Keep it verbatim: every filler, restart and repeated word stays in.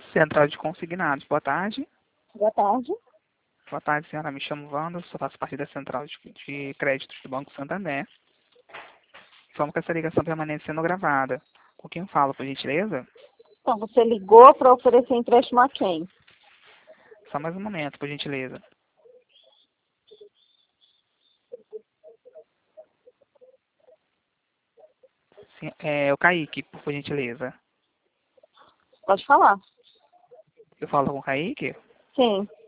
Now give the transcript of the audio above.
Central de Consignados, boa tarde. Boa tarde. Boa tarde, senhora. Me chamo Wanda, sou faço parte da Central de, de Créditos do Banco Santander. Informo que essa ligação permanece sendo gravada. Com quem eu falo, por gentileza? Então, você ligou para oferecer empréstimo a quem? Só mais um momento, por gentileza. Sim, é o Kaique, por gentileza. Pode falar. Eu falo com o Kaique? Sim.